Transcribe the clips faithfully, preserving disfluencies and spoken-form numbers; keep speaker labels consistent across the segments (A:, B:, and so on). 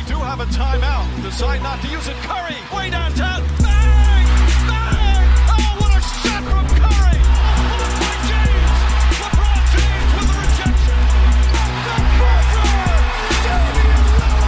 A: do have a timeout. Decide not to use it. Curry, way downtown. Bang! Bang! Oh, what a shot from Curry! Blocked by James. LeBron James with the rejection. The buzzer! Damian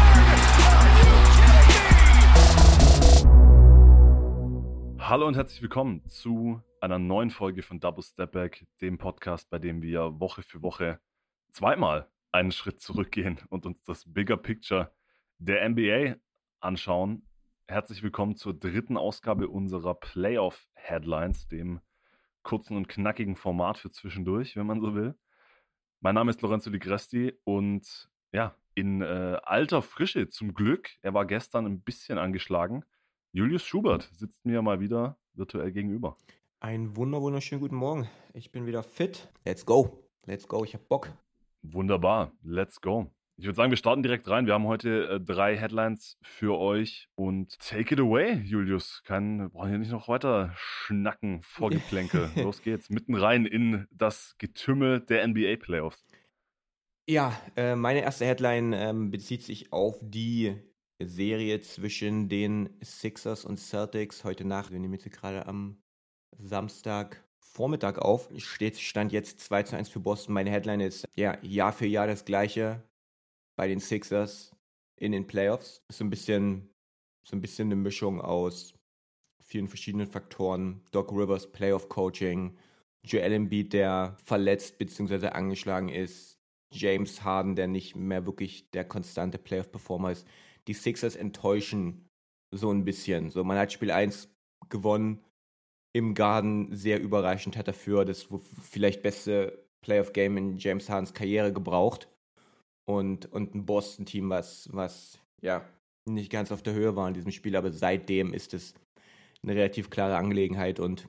A: Lillard! Are you kidding me?
B: Hallo und herzlich willkommen zu einer neuen Folge von Double Step Back, dem Podcast, bei dem wir Woche für Woche zweimal einen Schritt zurückgehen und uns das Bigger Picture der N B A anschauen. Herzlich willkommen zur dritten Ausgabe unserer Playoff-Headlines, dem kurzen und knackigen Format für zwischendurch, wenn man so will. Mein Name ist Lorenzo Di Gresti und ja, in äh, alter Frische zum Glück, er war gestern ein bisschen angeschlagen, Julius Schubert sitzt mir mal wieder virtuell gegenüber.
C: Einen wunder wunderschönen guten Morgen. Ich bin wieder fit. Let's go. Let's go. Ich hab Bock.
B: Wunderbar, let's go. Ich würde sagen, wir starten direkt rein. Wir haben heute äh, drei Headlines für euch und take it away, Julius. Kann, wir brauchen hier nicht noch weiter schnacken, Vorgeplänkel. Los geht's, mitten rein in das Getümmel der N B A-Playoffs.
C: Ja, äh, meine erste Headline ähm, bezieht sich auf die Serie zwischen den Sixers und Celtics heute Nacht. Wir nehmen jetzt gerade am Samstagvormittag auf. Steht, stand jetzt zwei zu eins für Boston. Meine Headline ist ja Jahr für Jahr das Gleiche bei den Sixers in den Playoffs. Ist so ein bisschen, so ein bisschen eine Mischung aus vielen verschiedenen Faktoren. Doc Rivers Playoff-Coaching, Joel Embiid, der verletzt bzw. angeschlagen ist, James Harden, der nicht mehr wirklich der konstante Playoff-Performer ist. Die Sixers enttäuschen so ein bisschen. So, man hat Spiel eins gewonnen, im Garden sehr überraschend, hat dafür das vielleicht beste Playoff-Game in James Hardens Karriere gebraucht. Und, und ein Boston-Team, was, was ja nicht ganz auf der Höhe war in diesem Spiel, aber seitdem ist es eine relativ klare Angelegenheit und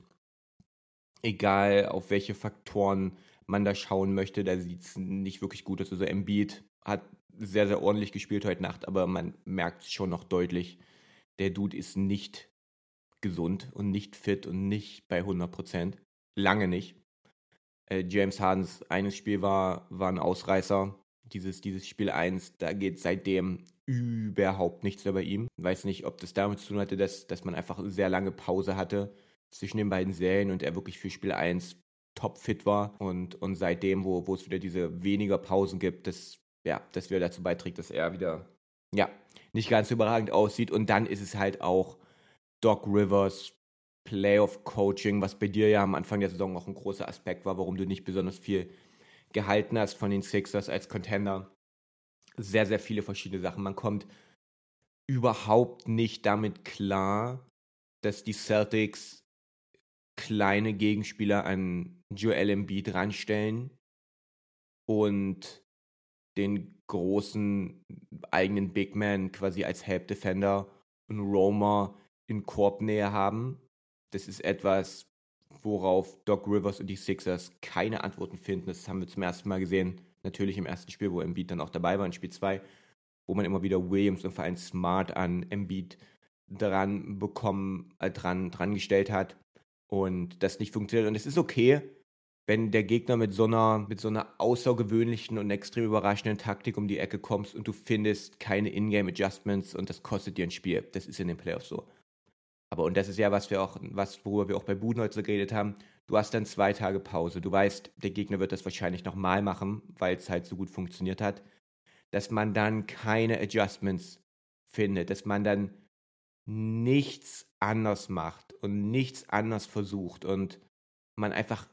C: egal auf welche Faktoren man da schauen möchte, da sieht es nicht wirklich gut aus. Also Embiid hat sehr, sehr ordentlich gespielt heute Nacht, aber man merkt es schon noch deutlich, der Dude ist nicht gesund und nicht fit und nicht bei hundert Prozent. Lange nicht. Äh, James Hardens eines Spiel war, war ein Ausreißer. Dieses, dieses Spiel eins, da geht seitdem überhaupt nichts mehr bei ihm. Ich weiß nicht, ob das damit zu tun hatte, dass, dass man einfach sehr lange Pause hatte zwischen den beiden Serien und er wirklich für Spiel eins topfit war. Und, und seitdem, wo, wo es wieder diese weniger Pausen gibt, das, ja, das wieder dazu beiträgt, dass er wieder ja, nicht ganz so überragend aussieht. Und dann ist es halt auch Doc Rivers Playoff-Coaching, was bei dir ja am Anfang der Saison auch ein großer Aspekt war, warum du nicht besonders viel gehalten hast von den Sixers als Contender. Sehr, sehr viele verschiedene Sachen. Man kommt überhaupt nicht damit klar, dass die Celtics kleine Gegenspieler an Joel Embiid ranstellen und den großen eigenen Big Man quasi als Help Defender und Roamer in Korbnähe haben. Das ist etwas, worauf Doc Rivers und die Sixers keine Antworten finden. Das haben wir zum ersten Mal gesehen, natürlich im ersten Spiel, wo Embiid dann auch dabei war, in Spiel zwei, wo man immer wieder Williams und vor allem Smart an Embiid dran bekommen, äh, dran, dran gestellt hat und das nicht funktioniert. Und es ist okay, wenn der Gegner mit so einer, mit so einer außergewöhnlichen und extrem überraschenden Taktik um die Ecke kommst und du findest keine Ingame-Adjustments und das kostet dir ein Spiel. Das ist in den Playoffs so. Aber, und das ist ja, was wir auch, was, worüber wir auch bei Budenholzer geredet haben, du hast dann zwei Tage Pause. Du weißt, der Gegner wird das wahrscheinlich nochmal machen, weil es halt so gut funktioniert hat. Dass man dann keine Adjustments findet, dass man dann nichts anders macht und nichts anders versucht und man einfach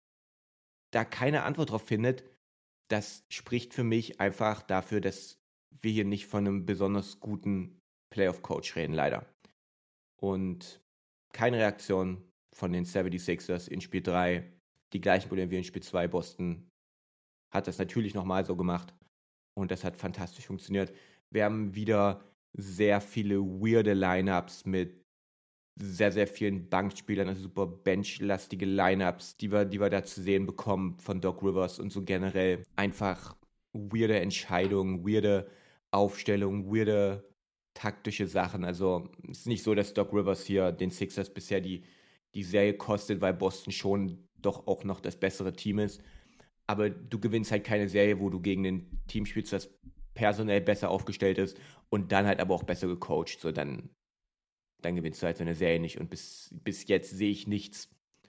C: da keine Antwort drauf findet, das spricht für mich einfach dafür, dass wir hier nicht von einem besonders guten Playoff-Coach reden, leider. Und keine Reaktion von den seventy-sixers in Spiel drei. Die gleichen Probleme wie in Spiel zwei. Boston hat das natürlich nochmal so gemacht. Und das hat fantastisch funktioniert. Wir haben wieder sehr viele weirde Lineups mit sehr, sehr vielen Bankspielern, also super benchlastige Lineups, die wir, die wir da zu sehen bekommen von Doc Rivers und so generell einfach weirde Entscheidungen, weirde Aufstellungen, weirde taktische Sachen. Also es ist nicht so, dass Doc Rivers hier den Sixers bisher die, die Serie kostet, weil Boston schon doch auch noch das bessere Team ist. Aber du gewinnst halt keine Serie, wo du gegen ein Team spielst, das personell besser aufgestellt ist und dann halt aber auch besser gecoacht. So, dann, dann gewinnst du halt so eine Serie nicht. Und bis, bis jetzt sehe ich nichts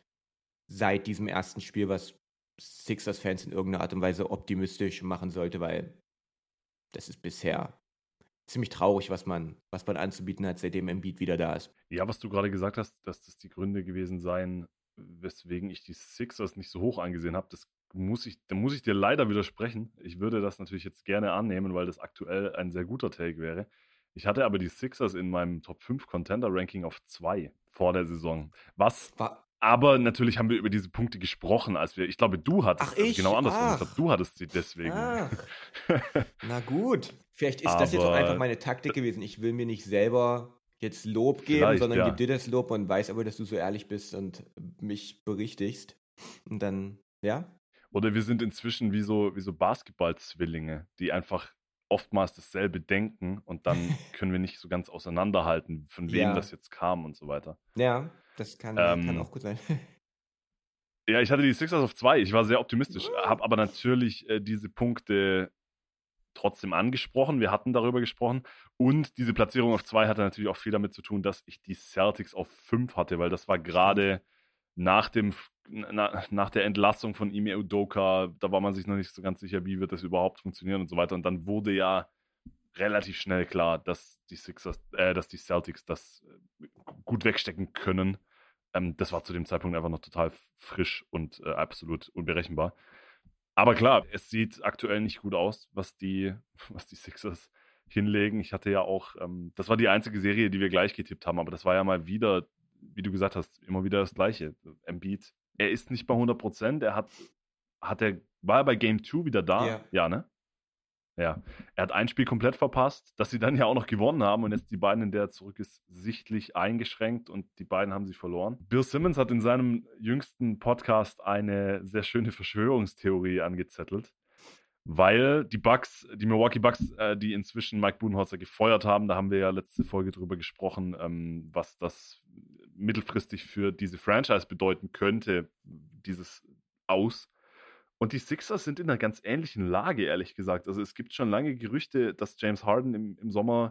C: seit diesem ersten Spiel, was Sixers-Fans in irgendeiner Art und Weise optimistisch machen sollte, weil das ist bisher ziemlich traurig, was man, was man anzubieten hat, seitdem Embiid wieder da ist.
B: Ja, was du gerade gesagt hast, dass das die Gründe gewesen seien, weswegen ich die Sixers nicht so hoch angesehen habe, das muss ich, da muss ich dir leider widersprechen. Ich würde das natürlich jetzt gerne annehmen, weil das aktuell ein sehr guter Take wäre. Ich hatte aber die Sixers in meinem Top fünf Contender-Ranking auf zwei vor der Saison. Was...
C: War,
B: Aber natürlich haben wir über diese Punkte gesprochen, als wir, ich glaube, du hattest,
C: Ach, ich?
B: Also genau andersrum,
C: Ach.
B: ich glaube, du hattest sie deswegen.
C: Ah. Na gut. Vielleicht ist das jetzt auch
B: Aber-
C: einfach meine Taktik gewesen. Ich will mir nicht selber jetzt Lob geben,
B: Vielleicht,
C: sondern
B: ja.
C: gib dir das Lob und weiß aber, dass du so ehrlich bist und mich berichtigst. Und dann, ja?
B: Oder wir sind inzwischen wie so, wie so Basketball-Zwillinge, die einfach oftmals dasselbe denken und dann können wir nicht so ganz auseinanderhalten, von wem
C: Ja.
B: das jetzt kam und so weiter.
C: Ja, das kann,
B: Ähm,
C: kann auch gut sein.
B: Ja, ich hatte die Sixers auf zwei. Ich war sehr optimistisch, habe aber natürlich äh, diese Punkte trotzdem angesprochen. Wir hatten darüber gesprochen. Und diese Platzierung auf zwei hatte natürlich auch viel damit zu tun, dass ich die Celtics auf fünf hatte, weil das war gerade nach dem na, nach der Entlassung von Ime Udoka, da war man sich noch nicht so ganz sicher, wie wird das überhaupt funktionieren und so weiter. Und dann wurde ja relativ schnell klar, dass die Sixers, äh, dass die Celtics das äh, gut wegstecken können. Ähm, das war zu dem Zeitpunkt einfach noch total frisch und äh, absolut unberechenbar. Aber klar, es sieht aktuell nicht gut aus, was die, was die Sixers hinlegen. Ich hatte ja auch, ähm, das war die einzige Serie, die wir gleich getippt haben, aber das war ja mal wieder, wie du gesagt hast, immer wieder das Gleiche. Embiid, er ist nicht bei hundert Prozent, er hat, hat er, war er bei Game zwei wieder da?
C: Ja.
B: Ja, ne? Ja. Er hat ein Spiel komplett verpasst, dass sie dann ja auch noch gewonnen haben und jetzt die beiden, in der er zurück ist, sichtlich eingeschränkt und die beiden haben sich verloren. Bill Simmons hat in seinem jüngsten Podcast eine sehr schöne Verschwörungstheorie angezettelt, weil die Bucks, die Milwaukee Bucks, äh, die inzwischen Mike Budenholzer gefeuert haben, da haben wir ja letzte Folge drüber gesprochen, ähm, was das mittelfristig für diese Franchise bedeuten könnte, dieses Aus. Und die Sixers sind in einer ganz ähnlichen Lage, ehrlich gesagt. Also es gibt schon lange Gerüchte, dass James Harden im, im Sommer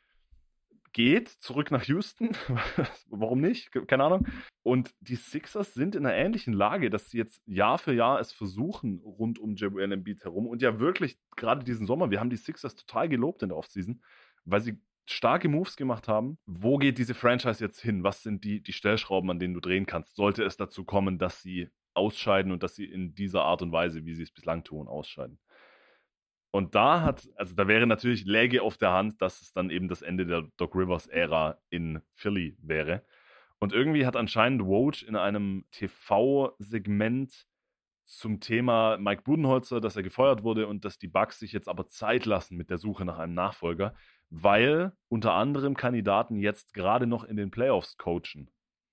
B: geht, zurück nach Houston. Warum nicht? Keine Ahnung. Und die Sixers sind in einer ähnlichen Lage, dass sie jetzt Jahr für Jahr es versuchen, rund um Joel Embiid herum. Und ja wirklich, gerade diesen Sommer, wir haben die Sixers total gelobt in der Offseason, weil sie starke Moves gemacht haben. Wo geht diese Franchise jetzt hin? Was sind die, die Stellschrauben, an denen du drehen kannst? Sollte es dazu kommen, dass sie ausscheiden und dass sie in dieser Art und Weise, wie sie es bislang tun, ausscheiden. Und da hat, also da wäre natürlich, läge auf der Hand, dass es dann eben das Ende der Doc Rivers-Ära in Philly wäre. Und irgendwie hat anscheinend Woj in einem T V-Segment zum Thema Mike Budenholzer, dass er gefeuert wurde und dass die Bucks sich jetzt aber Zeit lassen mit der Suche nach einem Nachfolger, weil unter anderem Kandidaten jetzt gerade noch in den Playoffs coachen.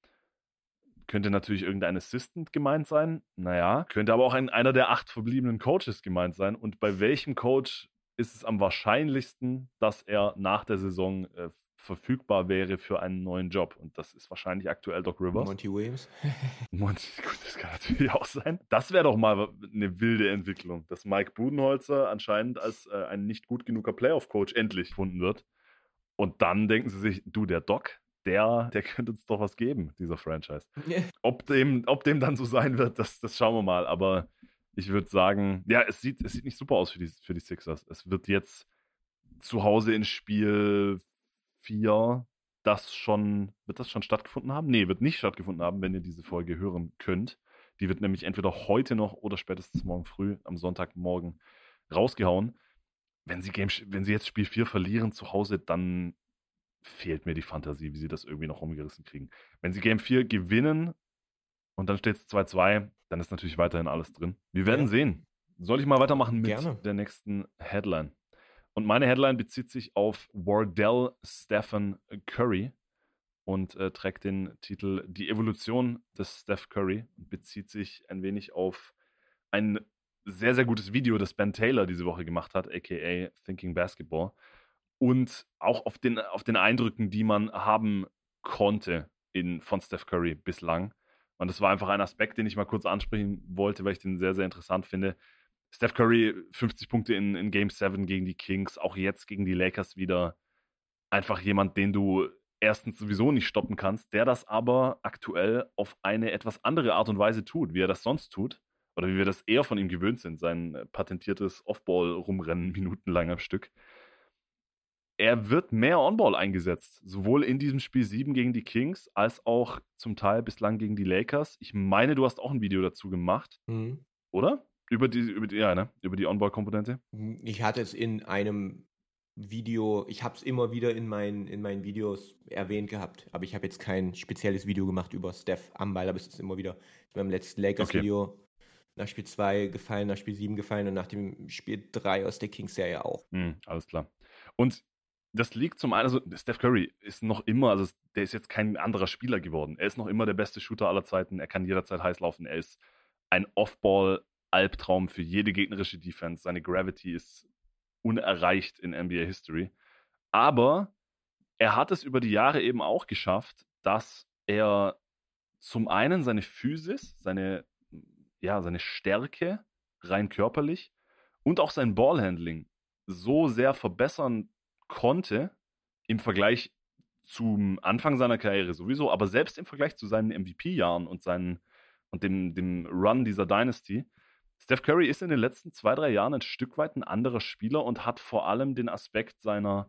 B: Könnte natürlich irgendein Assistant gemeint sein. Naja, könnte aber auch ein, einer der acht verbliebenen Coaches gemeint sein. Und bei welchem Coach ist es am wahrscheinlichsten, dass er nach der Saison äh, verfügbar wäre für einen neuen Job? Und das ist wahrscheinlich aktuell Doc Rivers.
C: Monty Williams.
B: Monty, gut, das kann natürlich auch sein. Das wäre doch mal eine wilde Entwicklung, dass Mike Budenholzer anscheinend als äh, ein nicht gut genuger Playoff-Coach endlich gefunden wird. Und dann denken sie sich, du, der Doc, Der, der könnte uns doch was geben, dieser Franchise. Ob dem, ob dem dann so sein wird, das, das schauen wir mal. Aber ich würde sagen, ja, es sieht, es sieht nicht super aus für die, für die Sixers. Es wird jetzt zu Hause in Spiel vier das schon, wird das schon stattgefunden haben? Nee, wird nicht stattgefunden haben, wenn ihr diese Folge hören könnt. Die wird nämlich entweder heute noch oder spätestens morgen früh, am Sonntagmorgen, rausgehauen. Wenn sie, Game, wenn sie jetzt Spiel vier verlieren zu Hause, dann fehlt mir die Fantasie, wie sie das irgendwie noch umgerissen kriegen. Wenn sie Game vier gewinnen und dann steht es zwei zwei, dann ist natürlich weiterhin alles drin. Wir werden
C: Ja.
B: sehen. Soll ich mal weitermachen mit
C: Gerne.
B: der nächsten Headline? Und meine Headline bezieht sich auf Wardell Stephen Curry und äh, trägt den Titel Die Evolution des Steph Curry und bezieht sich ein wenig auf ein sehr, sehr gutes Video, das Ben Taylor diese Woche gemacht hat, aka Thinking Basketball. Und auch auf den, auf den Eindrücken, die man haben konnte in, von Steph Curry bislang. Und das war einfach ein Aspekt, den ich mal kurz ansprechen wollte, weil ich den sehr, sehr interessant finde. Steph Curry, fünfzig Punkte in, in Game sieben gegen die Kings, auch jetzt gegen die Lakers wieder. Einfach jemand, den du erstens sowieso nicht stoppen kannst, der das aber aktuell auf eine etwas andere Art und Weise tut, wie er das sonst tut. Oder wie wir das eher von ihm gewöhnt sind, sein patentiertes Off-Ball-Rumrennen minutenlang am Stück. Er wird mehr On-Ball eingesetzt, sowohl in diesem Spiel sieben gegen die Kings, als auch zum Teil bislang gegen die Lakers. Ich meine, du hast auch ein Video dazu gemacht,
C: Mhm.
B: oder? Über die, über die, ja, ne? Über die On-Ball-Komponente?
C: Ich hatte es in einem Video, ich habe es immer wieder in meinen, in meinen Videos erwähnt gehabt, aber ich habe jetzt kein spezielles Video gemacht über Steph am Ball, aber es ist immer wieder beim letzten Lakers-Video okay. Nach Spiel zwei gefallen, nach Spiel sieben gefallen und nach dem Spiel drei aus der Kings-Serie auch.
B: Mhm, alles klar. Und das liegt zum einen, also Steph Curry ist noch immer, also der ist jetzt kein anderer Spieler geworden. Er ist noch immer der beste Shooter aller Zeiten. Er kann jederzeit heiß laufen. Er ist ein Off-Ball-Albtraum für jede gegnerische Defense. Seine Gravity ist unerreicht in N B A-History. Aber er hat es über die Jahre eben auch geschafft, dass er zum einen seine Physis, seine, ja, seine Stärke rein körperlich und auch sein Ballhandling so sehr verbessern konnte im Vergleich zum Anfang seiner Karriere sowieso, aber selbst im Vergleich zu seinen M V P-Jahren und, seinen, und dem, dem Run dieser Dynasty. Steph Curry ist in den letzten zwei, drei Jahren ein Stück weit ein anderer Spieler und hat vor allem den Aspekt seiner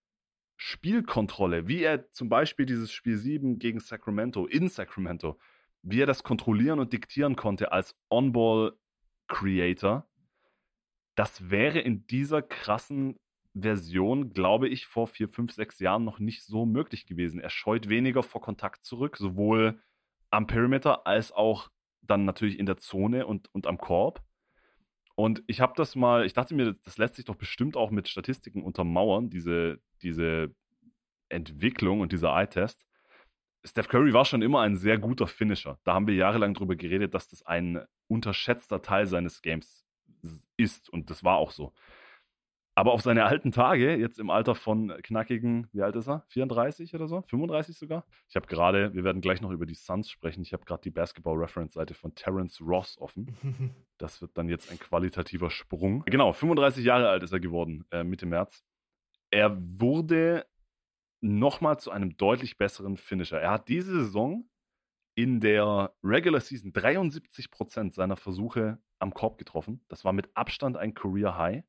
B: Spielkontrolle, wie er zum Beispiel dieses Spiel sieben gegen Sacramento, in Sacramento, wie er das kontrollieren und diktieren konnte als On-Ball-Creator. Das wäre in dieser krassen Version, glaube ich, vor vier, fünf, sechs Jahren noch nicht so möglich gewesen. Er scheut weniger vor Kontakt zurück, sowohl am Perimeter als auch dann natürlich in der Zone und, und am Korb. Und ich habe das mal, ich dachte mir, das lässt sich doch bestimmt auch mit Statistiken untermauern, diese, diese Entwicklung und dieser Eye-Test. Steph Curry war schon immer ein sehr guter Finisher. Da haben wir jahrelang drüber geredet, dass das ein unterschätzter Teil seines Games ist. Und das war auch so. Aber auf seine alten Tage, jetzt im Alter von knackigen, wie alt ist er? vierunddreißig oder so? fünfunddreißig sogar? Ich habe gerade, wir werden gleich noch über die Suns sprechen, ich habe gerade die Basketball-Reference-Seite von Terrence Ross offen. Das wird dann jetzt ein qualitativer Sprung. Genau, fünfunddreißig Jahre alt ist er geworden, äh, Mitte März. Er wurde nochmal zu einem deutlich besseren Finisher. Er hat diese Saison in der Regular Season dreiundsiebzig Prozent seiner Versuche am Korb getroffen. Das war mit Abstand ein Career High.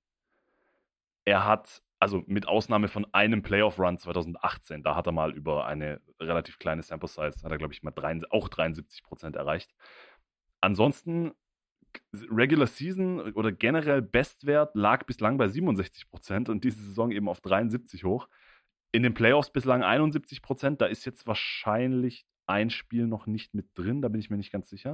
B: Er hat, also mit Ausnahme von einem Playoff-Run zwanzig achtzehn, da hat er mal über eine relativ kleine Sample Size, hat er, glaube ich, mal drei, auch dreiundsiebzig Prozent erreicht. Ansonsten, Regular Season oder generell Bestwert lag bislang bei siebenundsechzig Prozent und diese Saison eben auf dreiundsiebzig hoch. In den Playoffs bislang einundsiebzig Prozent, da ist jetzt wahrscheinlich ein Spiel noch nicht mit drin, da bin ich mir nicht ganz sicher.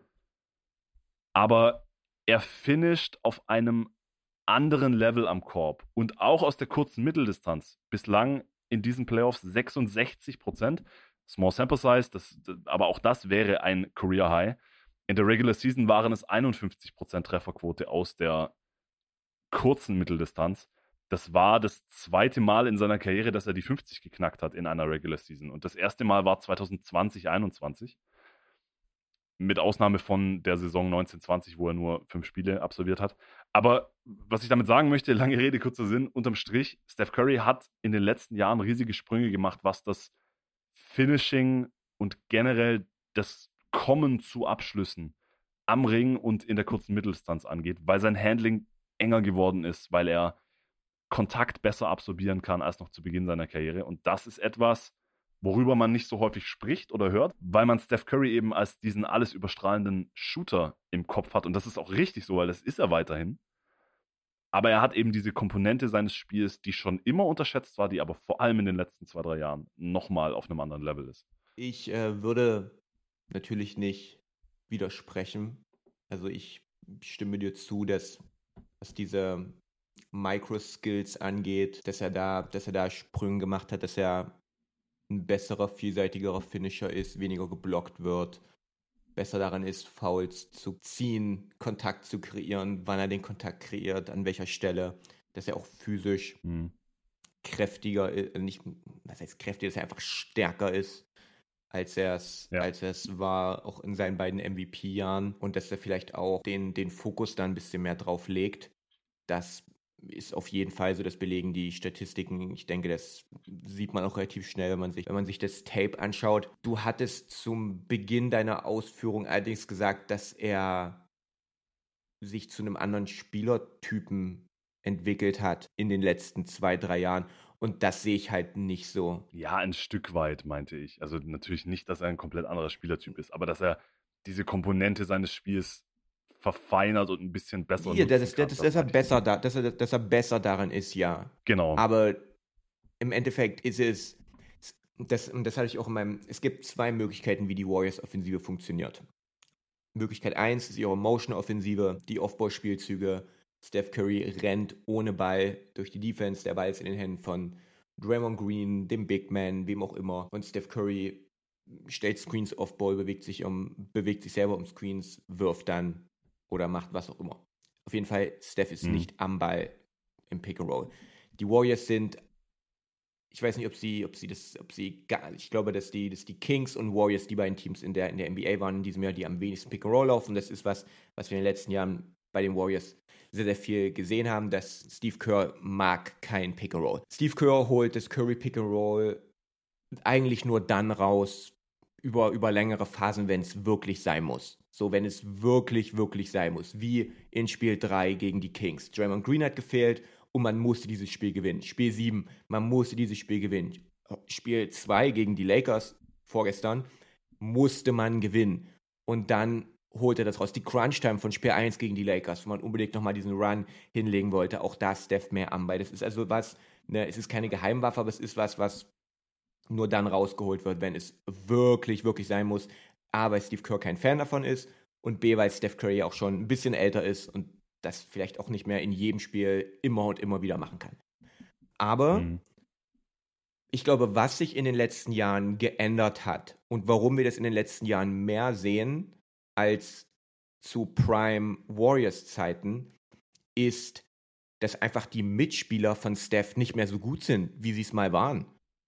B: Aber er finisht auf einem anderen Level am Korb und auch aus der kurzen Mitteldistanz. Bislang in diesen Playoffs sechsundsechzig Prozent. Small Sample Size, das, aber auch das wäre ein Career High. In der Regular Season waren es einundfünfzig Prozent Trefferquote aus der kurzen Mitteldistanz. Das war das zweite Mal in seiner Karriere, dass er die fünfzig geknackt hat in einer Regular Season. Und das erste Mal war zwanzig zwanzig einundzwanzig. Mit Ausnahme von der Saison neunzehn zwanzig, wo er nur fünf Spiele absolviert hat. Aber was ich damit sagen möchte, lange Rede, kurzer Sinn, unterm Strich, Steph Curry hat in den letzten Jahren riesige Sprünge gemacht, was das Finishing und generell das Kommen zu Abschlüssen am Ring und in der kurzen Mitteldistanz angeht, weil sein Handling enger geworden ist, weil er Kontakt besser absorbieren kann als noch zu Beginn seiner Karriere. Und das ist etwas, worüber man nicht so häufig spricht oder hört, weil man Steph Curry eben als diesen alles überstrahlenden Shooter im Kopf hat. Und das ist auch richtig so, weil das ist er weiterhin. Aber er hat eben diese Komponente seines Spiels, die schon immer unterschätzt war, die aber vor allem in den letzten zwei, drei Jahren nochmal auf einem anderen Level ist.
C: Ich äh, würde natürlich nicht widersprechen. Also ich stimme dir zu, dass, dass diese Micro-Skills angeht, dass er da, dass er da Sprünge gemacht hat, dass er ein besserer, vielseitigerer Finisher ist, weniger geblockt wird, besser daran ist, Fouls zu ziehen, Kontakt zu kreieren, wann er den Kontakt kreiert, an welcher Stelle, dass er auch physisch mhm. kräftiger ist, nicht, was heißt kräftiger, dass er einfach stärker ist, als er es
B: Ja.
C: als er es war, auch in seinen beiden M V P-Jahren. Und dass er vielleicht auch den, den Fokus da ein bisschen mehr drauf legt. Das ist auf jeden Fall so, das belegen die Statistiken. Ich denke, das sieht man auch relativ schnell, wenn man sich, wenn man sich das Tape anschaut. Du hattest zum Beginn deiner Ausführung allerdings gesagt, dass er sich zu einem anderen Spielertypen entwickelt hat in den letzten zwei, drei Jahren. Und das sehe ich halt nicht so.
B: Ja, ein Stück weit, meinte ich. Also natürlich nicht, dass er ein komplett anderer Spielertyp ist, aber dass er diese Komponente seines Spiels verfeinert und ein bisschen besser
C: Ja,
B: nutzen
C: das,
B: kann.
C: das, dass, er
B: meinte ich.
C: besser da, dass, er, dass er besser darin ist, ja.
B: Genau.
C: Aber im Endeffekt ist es, das, und das hatte ich auch in meinem, es gibt zwei Möglichkeiten, wie die Warriors-Offensive funktioniert. Möglichkeit eins ist ihre Motion-Offensive, die Off-Ball-Spielzüge. Steph Curry rennt ohne Ball durch die Defense, der Ball ist in den Händen von Draymond Green, dem Big Man, wem auch immer. Und Steph Curry stellt Screens Off-Ball, bewegt sich, um, bewegt sich selber um Screens, wirft dann oder macht was auch immer. Auf jeden Fall, Steph ist
B: Mhm.
C: nicht am Ball im Pick-and-Roll. Die Warriors sind, ich weiß nicht, ob sie, ob sie das, ob sie, gar, ich glaube, dass die, dass die Kings und Warriors die beiden Teams in der, in der N B A waren in diesem Jahr, die am wenigsten Pick-and-Roll laufen. Das ist was, was wir in den letzten Jahren bei den Warriors sehr, sehr viel gesehen haben, dass Steve Kerr mag kein Pick-and-Roll. Steve Kerr holt das Curry Pick-and-Roll eigentlich nur dann raus, über, über längere Phasen, wenn es wirklich sein muss. So, wenn es wirklich, wirklich sein muss. Wie in Spiel drei gegen die Kings. Draymond Green hat gefehlt und man musste dieses Spiel gewinnen. Spiel sieben, man musste dieses Spiel gewinnen. Spiel zwei gegen die Lakers vorgestern musste man gewinnen. Und dann holt er das raus. Die Crunch-Time von Spiel eins gegen die Lakers, wo man unbedingt nochmal diesen Run hinlegen wollte. Auch da Steph mehr am Ball. Das ist also was, ne, es ist keine Geheimwaffe, aber es ist was, was nur dann rausgeholt wird, wenn es wirklich, wirklich sein muss. A, weil Steve Kerr kein Fan davon ist und B, weil Steph Curry auch schon ein bisschen älter ist und das vielleicht auch nicht mehr in jedem Spiel immer und immer wieder machen kann. Aber
B: Mhm.
C: ich glaube, was sich in den letzten Jahren geändert hat und warum wir das in den letzten Jahren mehr sehen als zu Prime Warriors Zeiten, ist, dass einfach die Mitspieler von Steph nicht mehr so gut sind, wie sie es mal waren.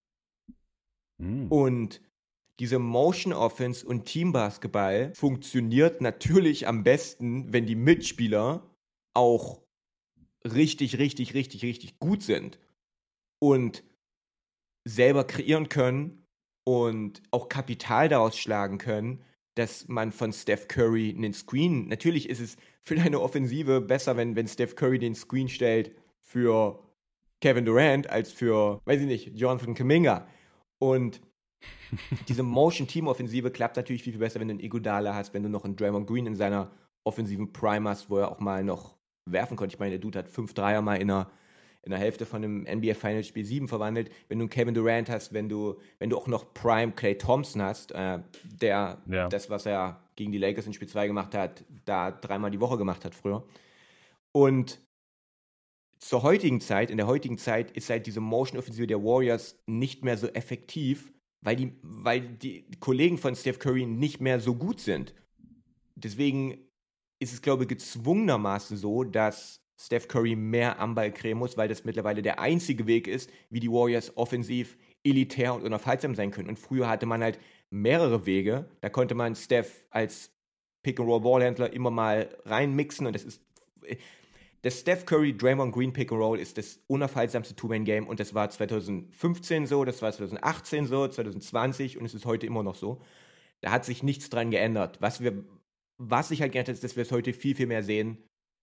B: Mhm.
C: Und diese Motion Offense und Teambasketball funktioniert natürlich am besten, wenn die Mitspieler auch richtig, richtig, richtig, richtig gut sind und selber kreieren können und auch Kapital daraus schlagen können, dass man von Steph Curry einen Screen, natürlich ist es für deine Offensive besser, wenn, wenn Steph Curry den Screen stellt für Kevin Durant als für, weiß ich nicht, Jonathan Kuminga. Und diese Motion-Team-Offensive klappt natürlich viel, viel besser, wenn du einen Iguodala hast, wenn du noch einen Draymond Green in seiner offensiven Prime hast, wo er auch mal noch werfen konnte. Ich meine, der Dude hat fünf Dreier mal in der, in der Hälfte von einem N B A Finals Spiel sieben verwandelt. Wenn du einen Kevin Durant hast, wenn du, wenn du auch noch Prime Klay Thompson hast, äh, der
B: Ja.
C: das, was er gegen die Lakers in Spiel zwei gemacht hat, da dreimal die Woche gemacht hat früher. Und zur heutigen Zeit, in der heutigen Zeit ist halt diese Motion-Offensive der Warriors nicht mehr so effektiv, weil die, weil die Kollegen von Steph Curry nicht mehr so gut sind. Deswegen ist es, glaube ich, gezwungenermaßen so, dass Steph Curry mehr am Ball kreieren muss, weil das mittlerweile der einzige Weg ist, wie die Warriors offensiv elitär und unaufhaltsam sein können. Und früher hatte man halt mehrere Wege. Da konnte man Steph als Pick-and-Roll-Ballhändler immer mal reinmixen und das ist... Das Steph Curry Draymond Green Pick and Roll ist das unaufhaltsamste Two-Man-Game und das war zwanzig fünfzehn so, das war zwanzig achtzehn so, zwanzig zwanzig und es ist heute immer noch so. Da hat sich nichts dran geändert. Was wir, was sich halt geändert hat, ist, dass wir es heute viel, viel mehr sehen,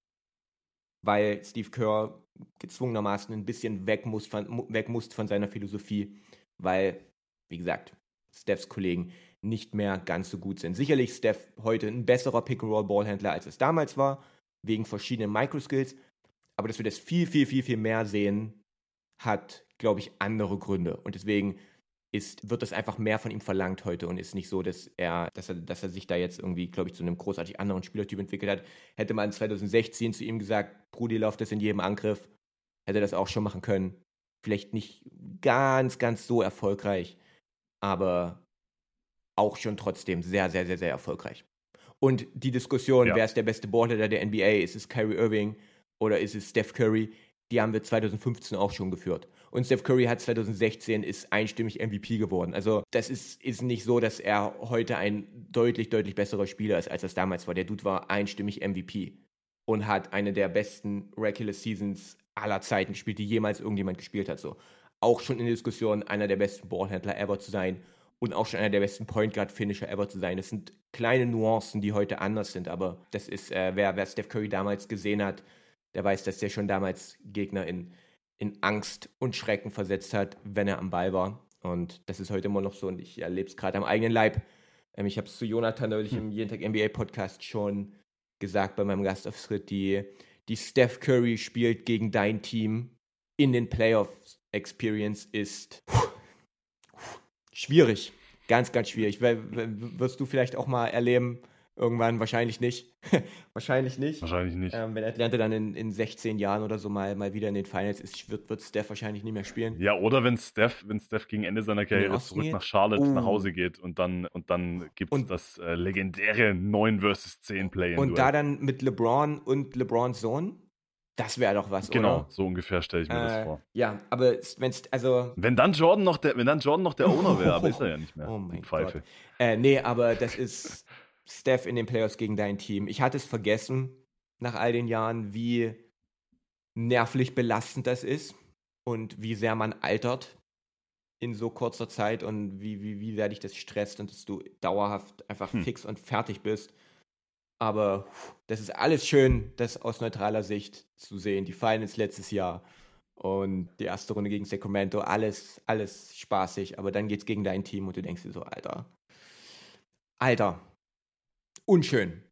C: weil Steve Kerr gezwungenermaßen ein bisschen weg muss von, weg muss von seiner Philosophie, weil, wie gesagt, Stephs Kollegen nicht mehr ganz so gut sind. Sicherlich Steph heute ein besserer Pick-and-Roll-Ballhändler, als es damals war, wegen verschiedenen Microskills, aber dass wir das viel, viel, viel, viel mehr sehen, hat, glaube ich, andere Gründe. Und deswegen ist, wird das einfach mehr von ihm verlangt heute und ist nicht so, dass er, dass er, dass er sich da jetzt irgendwie, glaube ich, zu einem großartig anderen Spielertyp entwickelt hat. Hätte man zwanzig sechzehn zu ihm gesagt, Brudi, lauf das in jedem Angriff, hätte er das auch schon machen können. Vielleicht nicht ganz, ganz so erfolgreich, aber auch schon trotzdem sehr, sehr, sehr, sehr erfolgreich. Und die Diskussion,
B: Ja.
C: wer ist der beste Ballhändler der N B A, ist es Kyrie Irving oder ist es Steph Curry, die haben wir zwanzig fünfzehn auch schon geführt. Und Steph Curry hat zwanzig sechzehn ist einstimmig M V P geworden. Also das ist, ist nicht so, dass er heute ein deutlich, deutlich besserer Spieler ist, als das damals war. Der Dude war einstimmig M V P und hat eine der besten Regular Seasons aller Zeiten gespielt, die jemals irgendjemand gespielt hat. So. Auch schon in der Diskussion, einer der besten Ballhändler ever zu sein und auch schon einer der besten Point Guard Finisher ever zu sein. Das sind kleine Nuancen, die heute anders sind, aber das ist, äh, wer, wer Steph Curry damals gesehen hat, der weiß, dass der schon damals Gegner in, in Angst und Schrecken versetzt hat, wenn er am Ball war. Und das ist heute immer noch so und ich erlebe es gerade am eigenen Leib. Ähm, ich habe es zu Jonathan neulich hm. im Jeden Tag N B A Podcast schon gesagt bei meinem Gastauftritt, die, die Steph Curry spielt gegen dein Team in den Playoffs Experience ist schwierig. Ganz, ganz schwierig. Wirst du vielleicht auch mal erleben, irgendwann wahrscheinlich nicht. wahrscheinlich nicht.
B: Wahrscheinlich nicht.
C: Ähm, wenn Atlanta dann in, in sechzehn Jahren oder so mal, mal wieder in den Finals ist, wird, wird Steph wahrscheinlich nicht mehr spielen.
B: Ja, oder wenn Steph, wenn Steph gegen Ende seiner Karriere zurück geht? nach Charlotte oh. nach Hause geht und dann, und dann gibt es das äh, legendäre neun versus zehn Play.
C: Und da dann mit LeBron und LeBrons Sohn, das wäre doch was,
B: genau,
C: oder?
B: so ungefähr stelle ich mir äh, das vor.
C: Ja, aber wenn's, also...
B: Wenn dann Jordan noch der, wenn dann Jordan noch der Owner wäre, aber ist er ja nicht mehr.
C: Oh mein
B: Pfeife.
C: Gott. Äh, nee, aber das ist Steph in den Playoffs gegen dein Team. Ich hatte es vergessen, nach all den Jahren, wie nervlich belastend das ist und wie sehr man altert in so kurzer Zeit und wie, wie, wie sehr dich das stresst und dass du dauerhaft einfach hm. fix und fertig bist. Aber das ist alles schön, das aus neutraler Sicht zu sehen. Die Finals letztes Jahr und die erste Runde gegen Sacramento, alles, alles spaßig. Aber dann geht's gegen dein Team und du denkst dir so, Alter, Alter, unschön.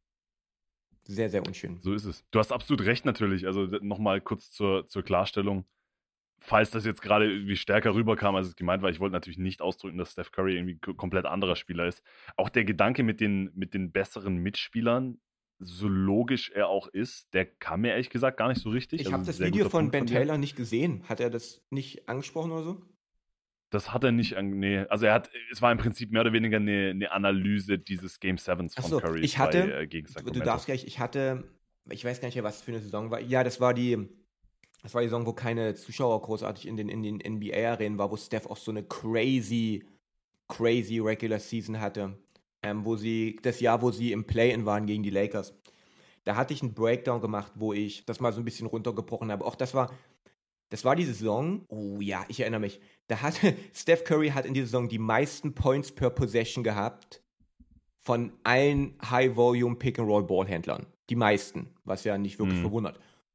C: Sehr, sehr unschön.
B: So ist es. Du hast absolut recht natürlich. Also nochmal kurz zur, zur Klarstellung. Falls das jetzt gerade irgendwie stärker rüberkam, als es gemeint war, ich wollte natürlich nicht ausdrücken, dass Steph Curry irgendwie k- komplett anderer Spieler ist. Auch der Gedanke mit den, mit den besseren Mitspielern, so logisch er auch ist, der kam mir ehrlich gesagt gar nicht so richtig.
C: Ich
B: also
C: habe das Video von Punkt Ben von Taylor nicht gesehen. Hat er das nicht angesprochen oder so?
B: Das hat er nicht, an, nee, also er hat, es war im Prinzip mehr oder weniger eine, eine Analyse dieses Game Sevens von
C: Achso,
B: Curry
C: ich hatte,
B: bei, äh, gegen Sacramento.
C: Du darfst gleich, ich hatte, ich weiß gar nicht mehr, was für eine Saison war. Ja, das war die, das war die Saison, wo keine Zuschauer großartig in den, in den N B A-Arenen war, wo Steph auch so eine crazy, crazy Regular Season hatte. Ähm, wo sie, das Jahr, wo sie im Play-In waren gegen die Lakers. Da hatte ich einen Breakdown gemacht, wo ich das mal so ein bisschen runtergebrochen habe. Auch das war, das war die Saison, oh ja, ich erinnere mich, da hatte, Steph Curry hat in dieser Saison die meisten Points per Possession gehabt von allen High-Volume-Pick-and-Roll-Ballhändlern. Die meisten, was ja nicht wirklich mhm. verwundert.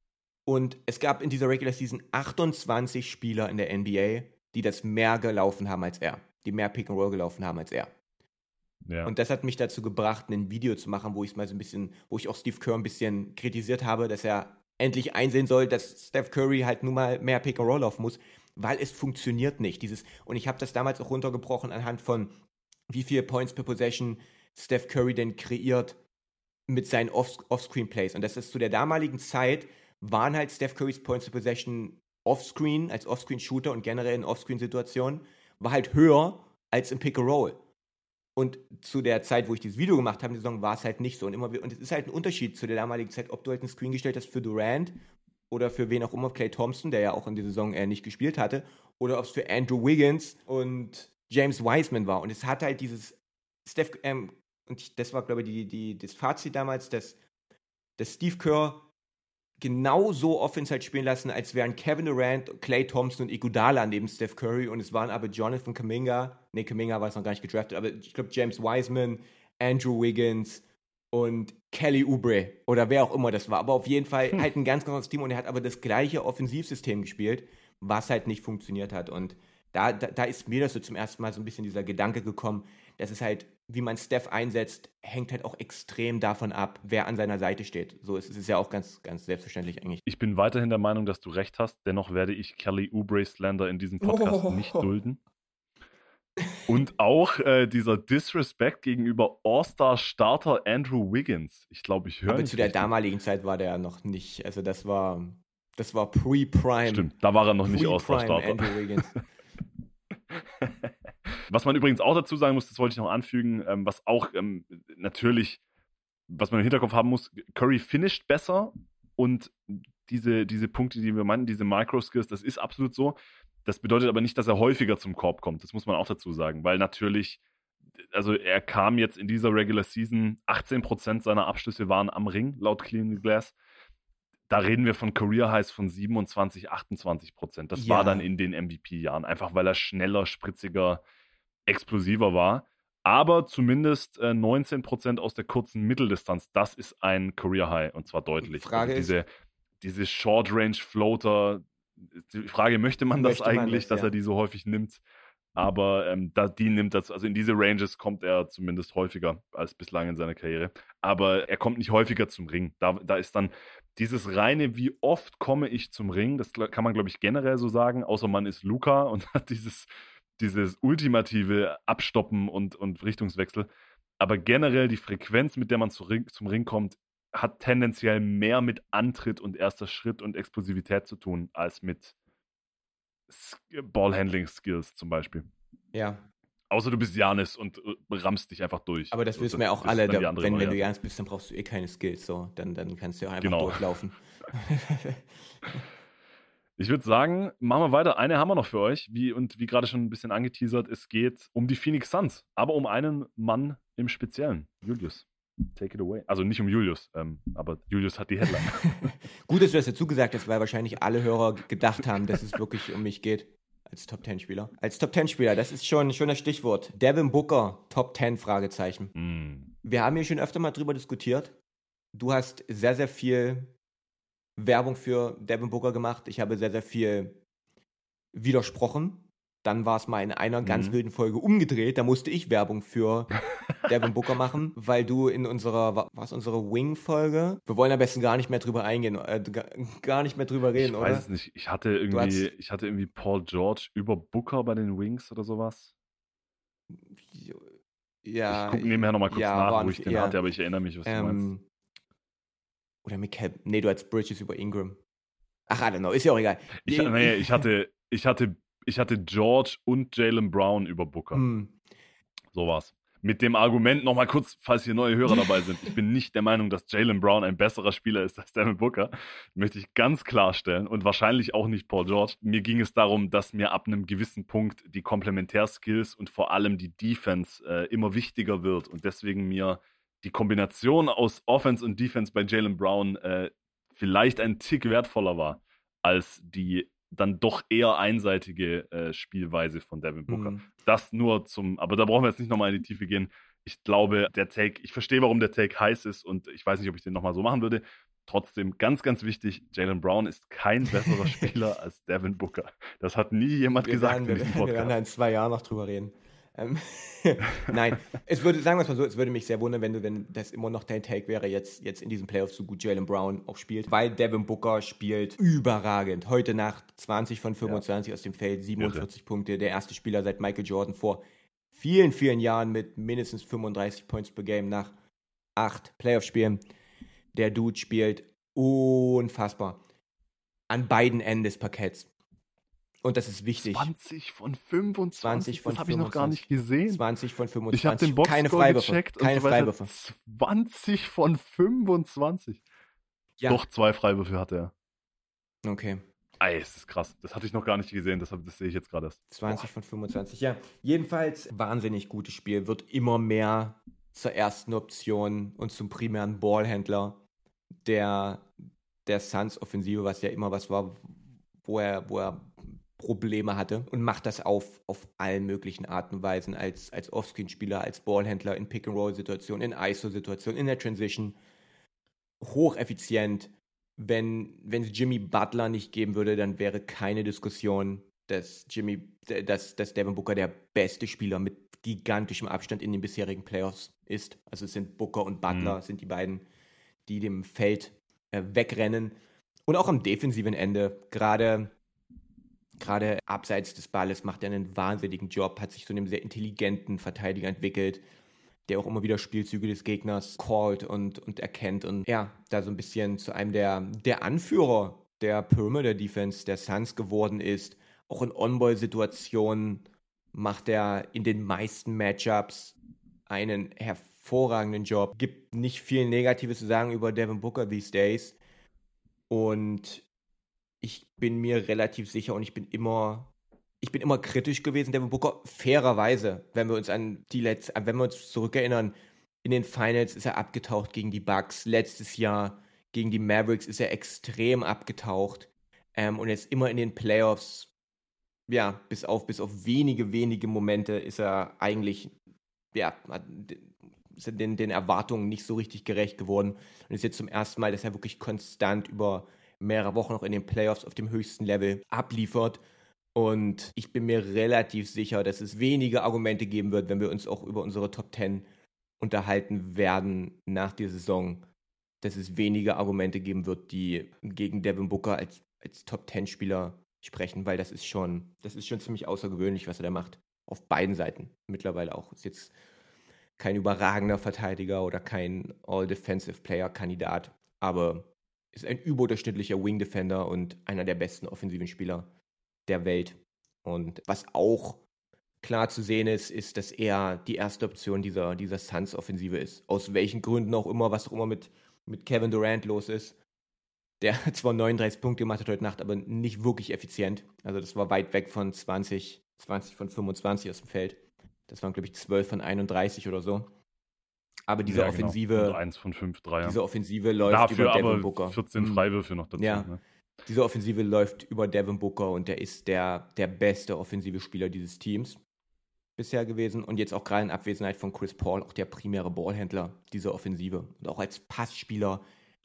C: Und es gab in dieser Regular Season achtundzwanzig Spieler in der N B A, die das mehr gelaufen haben als er. Die mehr Pick-and-Roll gelaufen haben als er. Ja. Und das hat mich dazu gebracht, ein Video zu machen, wo ich mal so ein bisschen, wo ich auch Steve Kerr ein bisschen kritisiert habe, dass er endlich einsehen soll, dass Steph Curry halt nun mal mehr Pick-and-Roll laufen muss, weil es funktioniert nicht. Dieses, und ich habe das damals auch runtergebrochen anhand von, wie viele Points per Possession Steph Curry denn kreiert mit seinen Off- Off-Screen-Plays. Und das ist zu der damaligen Zeit, waren halt Steph Currys Points per Possession Offscreen, als Offscreen-Shooter und generell in Offscreen-Situationen, war halt höher als im Pick-and-Roll. Und zu der Zeit, wo ich dieses Video gemacht habe, in der Saison, war es halt nicht so. Und, immer, und es ist halt ein Unterschied zu der damaligen Zeit, ob du halt einen Screen gestellt hast für Durant oder für wen auch immer, Klay Thompson, der ja auch in der Saison äh, nicht gespielt hatte, oder ob es für Andrew Wiggins und James Wiseman war. Und es hat halt dieses Steph, ähm, und ich, das war, glaube ich, die, die, das Fazit damals, dass, dass Steve Kerr genau so Offense halt spielen lassen, als wären Kevin Durant, Klay Thompson und Iguodala neben Steph Curry und es waren aber Jonathan Kuminga, nee, Kuminga war es noch gar nicht gedraftet, aber ich glaube James Wiseman, Andrew Wiggins und Kelly Oubre oder wer auch immer das war, aber auf jeden Fall hm. halt ein ganz, ganz anderes Team und er hat aber das gleiche Offensivsystem gespielt, was halt nicht funktioniert hat und da, da, da ist mir das so zum ersten Mal so ein bisschen dieser Gedanke gekommen, dass es halt, wie man Steph einsetzt, hängt halt auch extrem davon ab, wer an seiner Seite steht. So ist es ja auch ganz, ganz selbstverständlich eigentlich.
B: Ich bin weiterhin der Meinung, dass du recht hast. Dennoch werde ich Kelly Oubre-Slander in diesem Podcast oh. nicht dulden. Und auch äh, dieser Disrespect gegenüber All-Star-Starter Andrew Wiggins. Ich glaube, ich höre
C: Aber
B: nicht
C: zu der
B: richtig.
C: damaligen Zeit war der noch nicht, also das war, das war Pre-Prime.
B: Stimmt, da war er noch nicht All-Star-Starter.
C: Andrew Wiggins.
B: Was man übrigens auch dazu sagen muss, das wollte ich noch anfügen, ähm, was auch ähm, natürlich, was man im Hinterkopf haben muss, Curry finisht besser und diese, diese Punkte, die wir meinen, diese Micro-Skills, das ist absolut so. Das bedeutet aber nicht, dass er häufiger zum Korb kommt. Das muss man auch dazu sagen, weil natürlich, also er kam jetzt in dieser Regular Season, achtzehn Prozent seiner Abschlüsse waren am Ring, laut Clean the Glass. Da reden wir von Career Highs von siebenundzwanzig, achtundzwanzig Prozent. Das
C: Ja.
B: war dann in den M V P-Jahren, einfach weil er schneller, spritziger, explosiver war. Aber zumindest äh, neunzehn Prozent aus der kurzen Mitteldistanz, das ist ein Career High und zwar deutlich.
C: Frage
B: also diese, diese Short-Range-Floater, die Frage, möchte man das
C: Möchte man
B: eigentlich,
C: das,
B: dass
C: ja.
B: er die so häufig nimmt? Aber ähm, da, die nimmt das, also in diese Ranges kommt er zumindest häufiger als bislang in seiner Karriere. Aber er kommt nicht häufiger zum Ring. Da, da ist dann dieses reine, wie oft komme ich zum Ring, das kann man, glaube ich, generell so sagen, außer man ist Luka und hat dieses, dieses ultimative Abstoppen und, und Richtungswechsel. Aber generell die Frequenz, mit der man zum Ring, zum Ring kommt, hat tendenziell mehr mit Antritt und erster Schritt und Explosivität zu tun, als mit Ballhandling-Skills zum Beispiel.
C: Ja,
B: Außer du bist Giannis und äh, rammst dich einfach durch.
C: aber das
B: So,
C: wissen wir auch
B: ist
C: alle,
B: dann die
C: da,
B: andere
C: wenn, wenn du
B: Variante.
C: Jans bist, dann brauchst du eh keine Skills, so, dann, dann kannst du auch einfach
B: Genau.
C: durchlaufen.
B: Ich würde sagen, machen wir weiter. Eine haben wir noch für euch. Wie, und wie gerade schon ein bisschen angeteasert, es geht um die Phoenix Suns, aber um einen Mann im Speziellen. Julius, take it away. Also nicht um Julius, ähm, aber Julius hat die Headline.
C: Gut, dass du das dazu gesagt hast, weil wahrscheinlich alle Hörer gedacht haben, dass es wirklich um mich geht. Als Top-Ten-Spieler. Als Top-Ten-Spieler, das ist schon, schon das Stichwort. Devin Booker, Top-Ten, Fragezeichen.
B: mm.
C: Wir haben hier schon öfter mal drüber diskutiert. Du hast sehr, sehr viel Werbung für Devin Booker gemacht. Ich habe sehr, sehr viel widersprochen. Dann war es mal in einer ganz
B: Mhm.
C: wilden Folge umgedreht. Da musste ich Werbung für Devin Booker machen, weil du in unserer, war es unsere Wing-Folge? Wir wollen am besten gar nicht mehr drüber eingehen, äh, gar, gar nicht mehr drüber reden,
B: Ich
C: oder?
B: weiß es nicht. Ich hatte irgendwie,
C: hast-
B: ich hatte irgendwie Paul George über Booker bei den Wings oder sowas.
C: Ja,
B: ich gucke nebenher nochmal kurz
C: ja,
B: nach,
C: waren
B: wo ich den
C: eher,
B: hatte, aber ich erinnere mich, was du meinst.
C: ähm, oder Michael, nee, du hattest Bridges über Ingram. Ach, I don't know, ist ja auch egal.
B: Ich,
C: Nee,
B: nee, ich hatte, ich hatte, ich hatte George und Jalen Brown über Booker.
C: Hm.
B: So war's. Mit dem Argument nochmal kurz, falls hier neue Hörer dabei sind. Ich bin nicht der Meinung, dass Jalen Brown ein besserer Spieler ist als Devin Booker. Möchte ich ganz klarstellen. Und wahrscheinlich auch nicht Paul George. Mir ging es darum, dass mir ab einem gewissen Punkt die Komplementärskills und vor allem die Defense äh, immer wichtiger wird. Und deswegen mir die Kombination aus Offense und Defense bei Jalen Brown äh, vielleicht ein Tick wertvoller war als die dann doch eher einseitige äh, Spielweise von Devin Booker.
C: Hm.
B: Das nur zum, aber da brauchen wir jetzt nicht nochmal in die Tiefe gehen. Ich glaube, der Take, ich verstehe, warum der Take heiß ist und ich weiß nicht, ob ich den nochmal so machen würde. Trotzdem, ganz, ganz wichtig, Jalen Brown ist kein besserer Spieler als Devin Booker. Das hat nie jemand
C: Wir
B: gesagt
C: werden,
B: in
C: wir,
B: diesem
C: wir werden
B: Podcast.
C: in zwei Jahren noch drüber reden. Ähm, Nein, es würde, sagen wir es mal so, es würde mich sehr wundern, wenn du, wenn das immer noch dein Take wäre, jetzt, jetzt in diesen Playoffs so gut Jalen Brown auch spielt, weil Devin Booker spielt überragend. Heute Nacht zwanzig von fünfundzwanzig aus dem Feld, siebenundvierzig Punkte, der erste Spieler seit Michael Jordan vor vielen, vielen Jahren mit mindestens fünfunddreißig Points per Game nach acht Playoff-Spielen. Der Dude spielt unfassbar. An beiden Enden des Parketts. Und das ist wichtig.
B: zwanzig von fünfundzwanzig,
C: zwanzig von
B: das habe ich noch gar nicht gesehen.
C: zwanzig von fünfundzwanzig.
B: Ich habe den Boxscore
C: Keine Freiwürfe.
B: gecheckt
C: Keine
B: und so weiter.
C: Freiwürfe.
B: zwanzig von fünfundzwanzig.
C: Ja.
B: Doch, zwei Freiwürfe hat er.
C: Okay.
B: Ey, es ist krass. Das hatte ich noch gar nicht gesehen, deshalb das sehe ich jetzt gerade erst.
C: zwanzig von fünfundzwanzig, ja. Jedenfalls wahnsinnig gutes Spiel. Wird immer mehr zur ersten Option und zum primären Ballhändler der, der Suns-Offensive, was ja immer was war, wo er, wo er Probleme hatte und macht das auf, auf allen möglichen Arten und Weisen als, als Offscreen-Spieler, als Ballhändler in Pick-and-Roll-Situationen, in I S O-Situationen, in der Transition. Hocheffizient. Wenn, wenn es Jimmy Butler nicht geben würde, dann wäre keine Diskussion, dass Jimmy, dass, dass Devin Booker der beste Spieler mit gigantischem Abstand in den bisherigen Playoffs ist. Also es sind Booker und Butler,
B: Mhm.
C: sind die beiden, die dem Feld äh, wegrennen. Und auch am defensiven Ende, gerade gerade abseits des Balles, macht er einen wahnsinnigen Job, hat sich zu einem sehr intelligenten Verteidiger entwickelt, der auch immer wieder Spielzüge des Gegners callt und, und erkennt und ja, da so ein bisschen zu einem der, der Anführer der Perimeter-Defense der Suns geworden ist. Auch in On-Ball-Situationen macht er in den meisten Matchups einen hervorragenden Job. Gibt nicht viel Negatives zu sagen über Devin Booker these days. Und ich bin mir relativ sicher und ich bin immer, ich bin immer kritisch gewesen, Devin Booker, fairerweise, wenn wir uns an die letzte, wenn wir uns zurückerinnern, in den Finals ist er abgetaucht gegen die Bucks, letztes Jahr gegen die Mavericks ist er extrem abgetaucht ähm, und jetzt immer in den Playoffs, ja, bis auf, bis auf wenige, wenige Momente ist er eigentlich, ja, ist er den, den Erwartungen nicht so richtig gerecht geworden und ist jetzt zum ersten Mal, dass er wirklich konstant über mehrere Wochen noch in den Playoffs auf dem höchsten Level abliefert. Und ich bin mir relativ sicher, dass es wenige Argumente geben wird, wenn wir uns auch über unsere Top zehn unterhalten werden nach der Saison, dass es wenige Argumente geben wird, die gegen Devin Booker als, als Top zehn Spieler sprechen, weil das ist schon, das ist schon ziemlich außergewöhnlich, was er da macht. Auf beiden Seiten mittlerweile auch. Ist jetzt kein überragender Verteidiger oder kein All-Defensive-Player-Kandidat, aber ist ein überdurchschnittlicher Wing-Defender und einer der besten offensiven Spieler der Welt. Und was auch klar zu sehen ist, ist, dass er die erste Option dieser, dieser Suns-Offensive ist. Aus welchen Gründen auch immer, was auch immer mit, mit Kevin Durant los ist. Der zwar neununddreißig Punkte gemacht hat heute Nacht, aber nicht wirklich effizient. Also das war weit weg von zwanzig, zwanzig von fünfundzwanzig aus dem Feld. Das waren, glaube ich, zwölf von einunddreißig oder so. Aber diese ja, Offensive,
B: genau. eins von fünf Dreier.
C: Diese Offensive läuft
B: Dafür
C: über Devin
B: aber
C: Booker.
B: vierzehn Freiwürfe noch dazu.
C: Ja,
B: ne?
C: Diese Offensive läuft über Devin Booker und der ist der, der beste offensive Spieler dieses Teams bisher gewesen. Und jetzt auch gerade in Abwesenheit von Chris Paul auch der primäre Ballhändler dieser Offensive. Und auch als Passspieler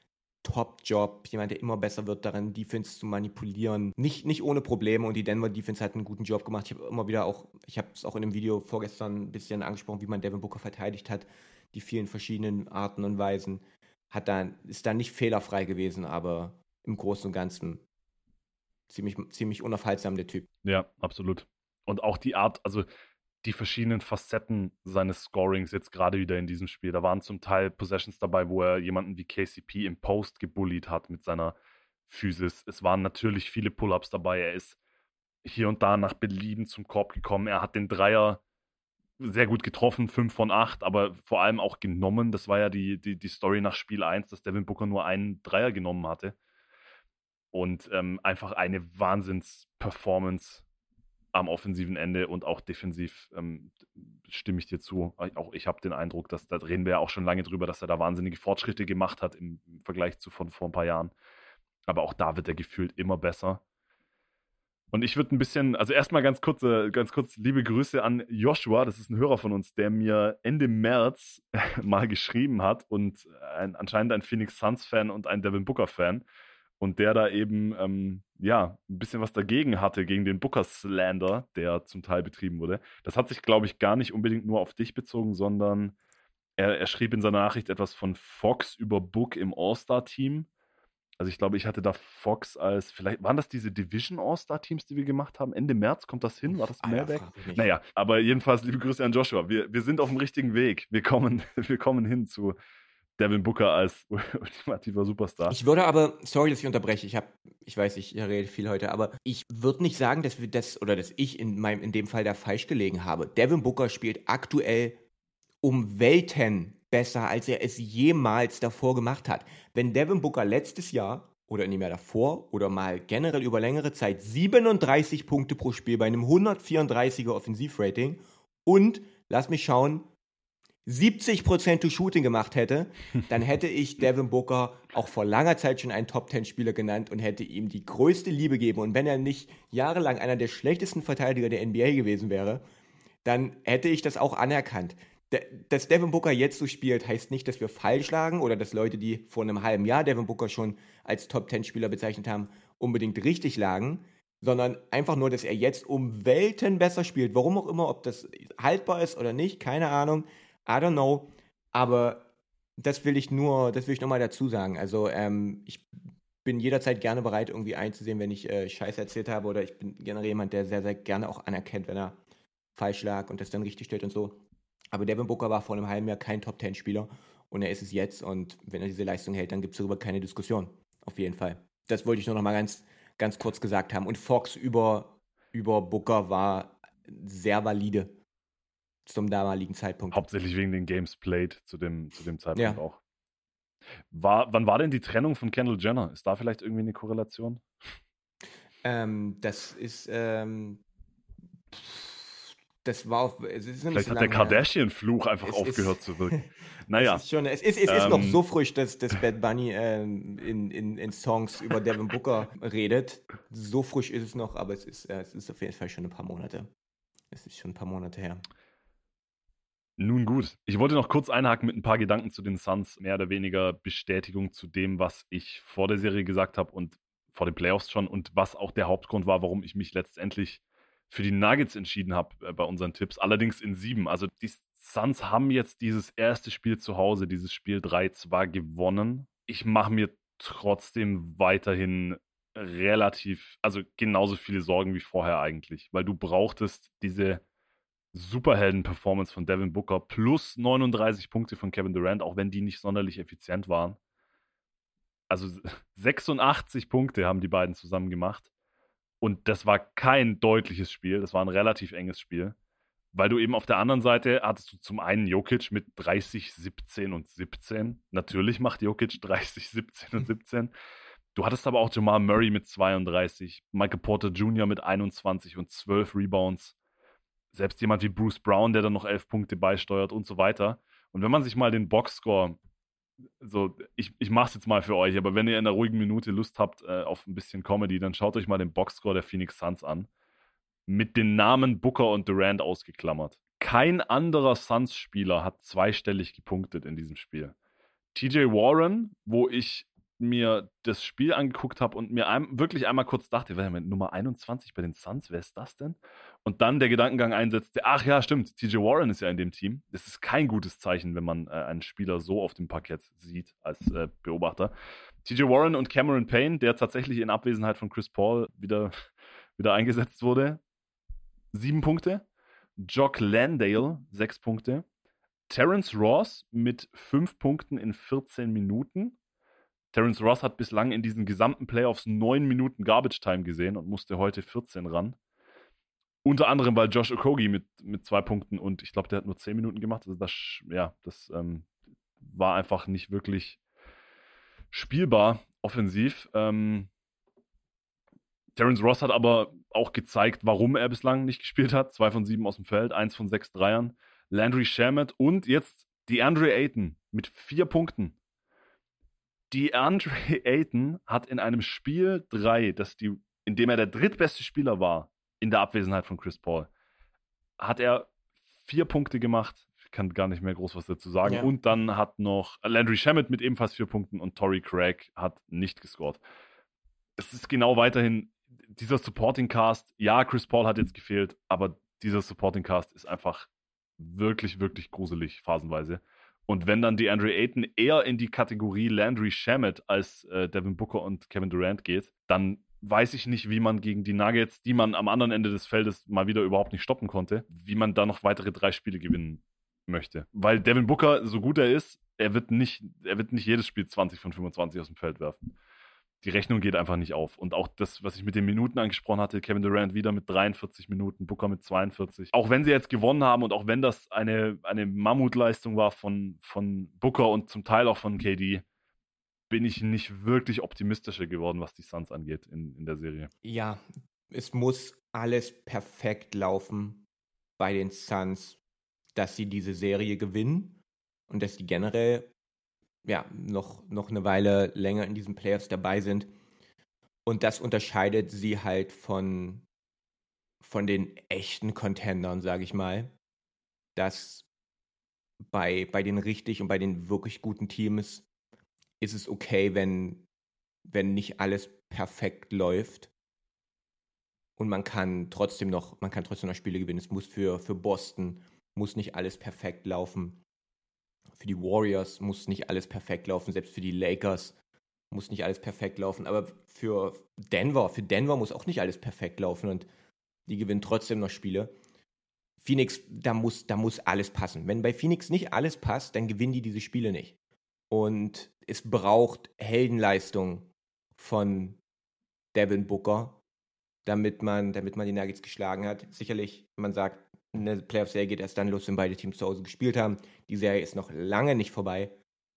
C: Top-Job, jemand, der immer besser wird darin, Defense zu manipulieren. Nicht, nicht ohne Probleme und die Denver Defense hat einen guten Job gemacht. Ich habe immer wieder auch, ich habe es auch in dem Video vorgestern ein bisschen angesprochen, wie man Devin Booker verteidigt hat, die vielen verschiedenen Arten und Weisen. Hat da, ist da nicht fehlerfrei gewesen, aber im Großen und Ganzen ziemlich, ziemlich unaufhaltsam, der Typ.
B: Ja, absolut. Und auch die Art, also die verschiedenen Facetten seines Scorings jetzt gerade wieder in diesem Spiel. Da waren zum Teil Possessions dabei, wo er jemanden wie K C P im Post gebullied hat mit seiner Physis. Es waren natürlich viele Pull-Ups dabei. Er ist hier und da nach Belieben zum Korb gekommen. Er hat den Dreier sehr gut getroffen, fünf von acht, aber vor allem auch genommen. Das war ja die, die, die Story nach Spiel eins, dass Devin Booker nur einen Dreier genommen hatte. Und ähm, einfach eine Wahnsinns-Performance am offensiven Ende und auch defensiv ähm, stimme ich dir zu. Auch ich habe den Eindruck, dass, da reden wir ja auch schon lange drüber, dass er da wahnsinnige Fortschritte gemacht hat im, im Vergleich zu von vor ein paar Jahren. Aber auch da wird er gefühlt immer besser. Und ich würde ein bisschen, also erstmal ganz kurz, ganz kurz liebe Grüße an Joshua, das ist ein Hörer von uns, der mir Ende März mal geschrieben hat und ein, anscheinend ein Phoenix Suns-Fan und ein Devin Booker-Fan. Und der da eben, ähm, ja, ein bisschen was dagegen hatte, gegen den Booker-Slander, der zum Teil betrieben wurde. Das hat sich, glaube ich, gar nicht unbedingt nur auf dich bezogen, sondern er, er schrieb in seiner Nachricht etwas von Fox über Book im All-Star-Team. Also ich glaube, ich hatte da Fox als, vielleicht, waren das diese Division All-Star-Teams, die wir gemacht haben? Ende März, kommt das hin? War das Mailback? Naja, aber jedenfalls liebe Grüße an Joshua. Wir, wir sind auf dem richtigen Weg. Wir kommen, wir kommen hin zu Devin Booker als ultimativer Superstar.
C: Ich würde aber, sorry, dass ich unterbreche, ich habe, ich weiß, ich rede viel heute, aber ich würde nicht sagen, dass wir das, oder dass ich in meinem, in dem Fall da falsch gelegen habe. Devin Booker spielt aktuell um Welten besser, als er es jemals davor gemacht hat. Wenn Devin Booker letztes Jahr oder in dem Jahr davor oder mal generell über längere Zeit siebenunddreißig Punkte pro Spiel bei einem hundertvierunddreißiger Offensivrating und, lass mich schauen, siebzig Prozent Shooting gemacht hätte, dann hätte ich Devin Booker auch vor langer Zeit schon einen Top zehn Spieler genannt und hätte ihm die größte Liebe gegeben. Und wenn er nicht jahrelang einer der schlechtesten Verteidiger der N B A gewesen wäre, dann hätte ich das auch anerkannt. Dass Devin Booker jetzt so spielt, heißt nicht, dass wir falsch lagen oder dass Leute, die vor einem halben Jahr Devin Booker schon als Top zehn Spieler bezeichnet haben, unbedingt richtig lagen, sondern einfach nur, dass er jetzt um Welten besser spielt. Warum auch immer, ob das haltbar ist oder nicht, keine Ahnung. I don't know, aber das will ich nur, das will ich nochmal dazu sagen. Also ähm, ich bin jederzeit gerne bereit, irgendwie einzusehen, wenn ich äh, Scheiße erzählt habe, oder ich bin generell jemand, der sehr, sehr gerne auch anerkennt, wenn er falsch lag und das dann richtig stellt und so. Aber Devin Booker war vor einem halben Jahr kein Top zehn Spieler und er ist es jetzt, und wenn er diese Leistung hält, dann gibt es darüber keine Diskussion. Auf jeden Fall. Das wollte ich nur noch mal ganz, ganz kurz gesagt haben. Und Fox über, über Booker war sehr valide zum damaligen Zeitpunkt.
B: Hauptsächlich wegen den Games played zu dem, zu dem Zeitpunkt
C: ja.
B: auch. War, wann war denn die Trennung von Kendall Jenner? Ist da vielleicht irgendwie eine Korrelation?
C: Ähm, das ist, ähm, das war auf, es ist noch nicht
B: Vielleicht
C: so
B: hat der
C: lange her.
B: Kardashian-Fluch einfach
C: Es
B: aufgehört
C: ist-
B: zu wirken.
C: Es
B: Naja,
C: ist schon, es ist, es ist noch
B: Ähm,
C: so frisch, dass, dass Bad Bunny ähm, in, in, in Songs über Devin Booker redet. So frisch ist es noch, aber es ist, äh, es ist auf jeden Fall schon ein paar Monate. Es ist schon ein paar Monate her.
B: nun gut. Ich wollte noch kurz einhaken mit ein paar Gedanken zu den Suns. Mehr oder weniger Bestätigung zu dem, was ich vor der Serie gesagt habe und vor den Playoffs schon und was auch der Hauptgrund war, warum ich mich letztendlich für die Nuggets entschieden habe äh, bei unseren Tipps. Allerdings in sieben. Also die Suns haben jetzt dieses erste Spiel zu Hause, dieses Spiel drei zwar gewonnen. Ich mache mir trotzdem weiterhin relativ, also genauso viele Sorgen wie vorher eigentlich, weil du brauchtest diese Superhelden-Performance von Devin Booker plus neununddreißig Punkte von Kevin Durant, auch wenn die nicht sonderlich effizient waren. Also sechsundachtzig Punkte haben die beiden zusammen gemacht. Und das war kein deutliches Spiel, das war ein relativ enges Spiel. Weil du eben auf der anderen Seite hattest du zum einen Jokic mit dreißig, siebzehn und siebzehn. Natürlich macht Jokic dreißig, siebzehn und siebzehn. Du hattest aber auch Jamal Murray mit zweiunddreißig, Michael Porter Junior mit einundzwanzig und zwölf Rebounds. Selbst jemand wie Bruce Brown, der dann noch elf Punkte beisteuert und so weiter. Und wenn man sich mal den Boxscore, so, ich, ich mach's jetzt mal für euch, aber wenn ihr in einer ruhigen Minute Lust habt äh, auf ein bisschen Comedy, dann schaut euch mal den Boxscore der Phoenix Suns an. Mit den Namen Booker und Durant ausgeklammert. Kein anderer Suns-Spieler hat zweistellig gepunktet in diesem Spiel. T J Warren, wo ich mir das Spiel angeguckt habe und mir ein, wirklich einmal kurz dachte, wer mit Nummer einundzwanzig bei den Suns, wer ist das denn? Und dann der Gedankengang einsetzte, ach ja, stimmt, T J Warren ist ja in dem Team. Das ist kein gutes Zeichen, wenn man äh, einen Spieler so auf dem Parkett sieht als äh, Beobachter. T J Warren und Cameron Payne, der tatsächlich in Abwesenheit von Chris Paul wieder, wieder eingesetzt wurde, sieben Punkte. Jock Landale, sechs Punkte. Terrence Ross mit fünf Punkten in vierzehn Minuten. Terrence Ross hat bislang in diesen gesamten Playoffs neun Minuten Garbage Time gesehen und musste heute vierzehn ran. Unter anderem, weil Josh Okogie mit, mit zwei Punkten und ich glaube, der hat nur zehn Minuten gemacht. Also das, ja, das ähm, war einfach nicht wirklich spielbar offensiv. Ähm, Terrence Ross hat aber auch gezeigt, warum er bislang nicht gespielt hat. Zwei von sieben aus dem Feld, eins von sechs Dreiern. Landry Shamet und jetzt DeAndre Ayton mit vier Punkten. DeAndre Ayton hat in einem Spiel drei, das die, in dem er der drittbeste Spieler war, in der Abwesenheit von Chris Paul, hat er vier Punkte gemacht. Ich kann gar nicht mehr groß was dazu sagen.
C: Ja.
B: Und dann hat noch Landry Shamet mit ebenfalls vier Punkten und Torrey Craig hat nicht gescored. Es ist genau weiterhin dieser Supporting Cast. Ja, Chris Paul hat jetzt gefehlt, aber dieser Supporting Cast ist einfach wirklich, wirklich gruselig, phasenweise. Und wenn dann DeAndre Ayton eher in die Kategorie Landry Shamet als äh, Devin Booker und Kevin Durant geht, dann weiß ich nicht, wie man gegen die Nuggets, die man am anderen Ende des Feldes mal wieder überhaupt nicht stoppen konnte, wie man da noch weitere drei Spiele gewinnen möchte. Weil Devin Booker, so gut er ist, er wird nicht, er wird nicht jedes Spiel zwanzig von fünfundzwanzig aus dem Feld werfen. Die Rechnung geht einfach nicht auf. Und auch das, was ich mit den Minuten angesprochen hatte, Kevin Durant wieder mit dreiundvierzig Minuten, Booker mit zweiundvierzig. Auch wenn sie jetzt gewonnen haben und auch wenn das eine, eine Mammutleistung war von, von Booker und zum Teil auch von K D, bin ich nicht wirklich optimistischer geworden, was die Suns angeht in, in der Serie.
C: Ja, es muss alles perfekt laufen bei den Suns, dass sie diese Serie gewinnen und dass die generell ja, noch, noch eine Weile länger in diesen Playoffs dabei sind. Und das unterscheidet sie halt von, von den echten Contendern, sage ich mal. Dass bei, bei den richtig und bei den wirklich guten Teams ist es okay, wenn, wenn nicht alles perfekt läuft. Und man kann trotzdem noch, man kann trotzdem noch Spiele gewinnen. Es muss für, für Boston muss nicht alles perfekt laufen. Für die Warriors muss nicht alles perfekt laufen, selbst für die Lakers muss nicht alles perfekt laufen, aber für Denver, für Denver muss auch nicht alles perfekt laufen und die gewinnen trotzdem noch Spiele. Phoenix, da muss, da muss alles passen. Wenn bei Phoenix nicht alles passt, dann gewinnen die diese Spiele nicht. Und es braucht Heldenleistung von Devin Booker, damit man, damit man die Nuggets geschlagen hat. Sicherlich, man sagt, eine Playoff-Serie geht erst dann los, wenn beide Teams zu Hause gespielt haben. Die Serie ist noch lange nicht vorbei.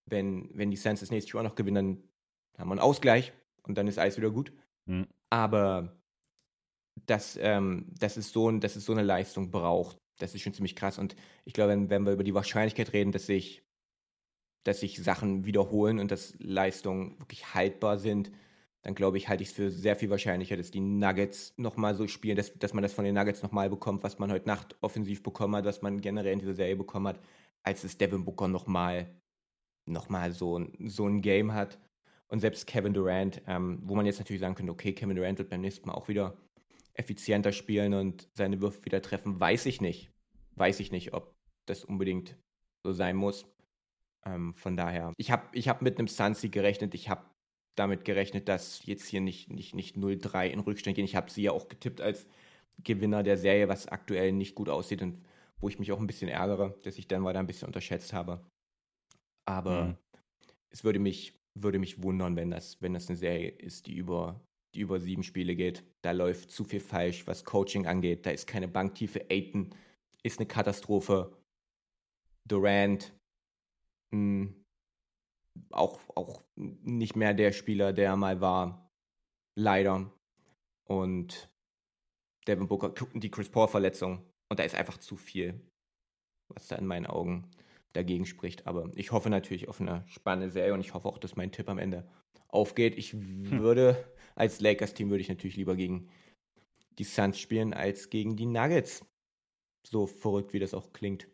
C: wenn, wenn die Suns das nächste Spiel auch noch gewinnen, dann haben wir einen Ausgleich und dann ist alles wieder gut.
B: Mhm.
C: Aber dass, ähm, dass, es so ein, dass es so eine Leistung braucht, das ist schon ziemlich krass. Und ich glaube, wenn, wenn wir über die Wahrscheinlichkeit reden, dass sich, dass sich Sachen wiederholen und dass Leistungen wirklich haltbar sind, dann glaube ich, halte ich es für sehr viel wahrscheinlicher, dass die Nuggets nochmal so spielen, dass, dass man das von den Nuggets nochmal bekommt, was man heute Nacht offensiv bekommen hat, was man generell in dieser Serie bekommen hat, als es Devin Booker nochmal noch mal so, ein- so ein Game hat. Und selbst Kevin Durant, ähm, wo man jetzt natürlich sagen könnte, okay, Kevin Durant wird beim nächsten Mal auch wieder effizienter spielen und seine Würfe wieder treffen, weiß ich nicht. Weiß ich nicht, ob das unbedingt so sein muss. Ähm, von daher, ich habe ich hab mit einem Suns-Sieg gerechnet. Ich habe damit gerechnet, dass jetzt hier nicht, nicht, nicht null drei in Rückstand gehen. Ich habe sie ja auch getippt als Gewinner der Serie, was aktuell nicht gut aussieht und wo ich mich auch ein bisschen ärgere, dass ich Denver da ein bisschen unterschätzt habe. Aber
B: Mhm.
C: es würde mich, würde mich wundern, wenn das, wenn das eine Serie ist, die über, die über sieben Spiele geht. Da läuft zu viel falsch, was Coaching angeht. Da ist keine Banktiefe. Ayton ist eine Katastrophe. Durant mh, auch, auch nicht mehr der Spieler, der er mal war. Leider. Und Devin Booker, die Chris Paul-Verletzung. Und da ist einfach zu viel, was da in meinen Augen dagegen spricht. Aber ich hoffe natürlich auf eine spannende Serie und ich hoffe auch, dass mein Tipp am Ende aufgeht. Ich würde, als Lakers-Team würde ich natürlich lieber gegen die Suns spielen, als gegen die Nuggets. So verrückt, wie das auch klingt.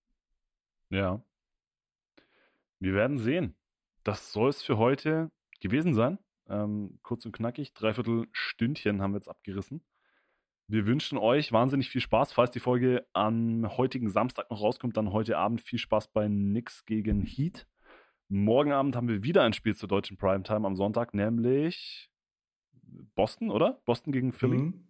B: Ja. Wir werden sehen. Das soll es für heute gewesen sein. Ähm, kurz und knackig. Dreiviertel Stündchen haben wir jetzt abgerissen. Wir wünschen euch wahnsinnig viel Spaß. Falls die Folge am heutigen Samstag noch rauskommt, dann heute Abend viel Spaß bei Knicks gegen Heat. Morgen Abend haben wir wieder ein Spiel zur deutschen Primetime am Sonntag, nämlich Boston, oder? Boston gegen Philly.
C: Mhm.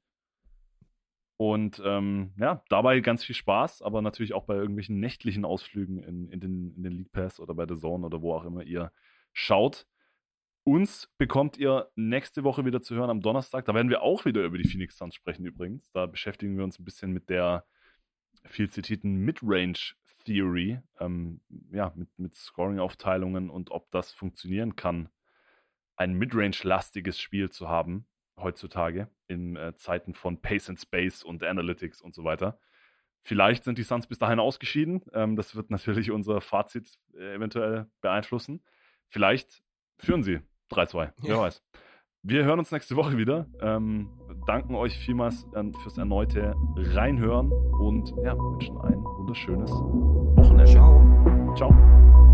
B: Und ähm, ja, dabei ganz viel Spaß, aber natürlich auch bei irgendwelchen nächtlichen Ausflügen in, in, den, in den League Pass oder bei The Zone oder wo auch immer ihr schaut. Uns bekommt ihr nächste Woche wieder zu hören am Donnerstag. Da werden wir auch wieder über die Phoenix Suns sprechen übrigens. Da beschäftigen wir uns ein bisschen mit der viel zitierten Midrange-Theory, ähm, ja, mit, mit Scoring-Aufteilungen und ob das funktionieren kann, ein Midrange-lastiges Spiel zu haben heutzutage in äh, Zeiten von Pace and Space und Analytics und so weiter. Vielleicht sind die Suns bis dahin ausgeschieden. Ähm, das wird natürlich unser Fazit äh, eventuell beeinflussen. Vielleicht führen sie drei zwei, ja. Wer weiß. Wir hören uns nächste Woche wieder. Ähm, danken euch vielmals äh, fürs erneute Reinhören und ja, wünschen ein wunderschönes Wochenende.
C: Ciao.
B: Ciao.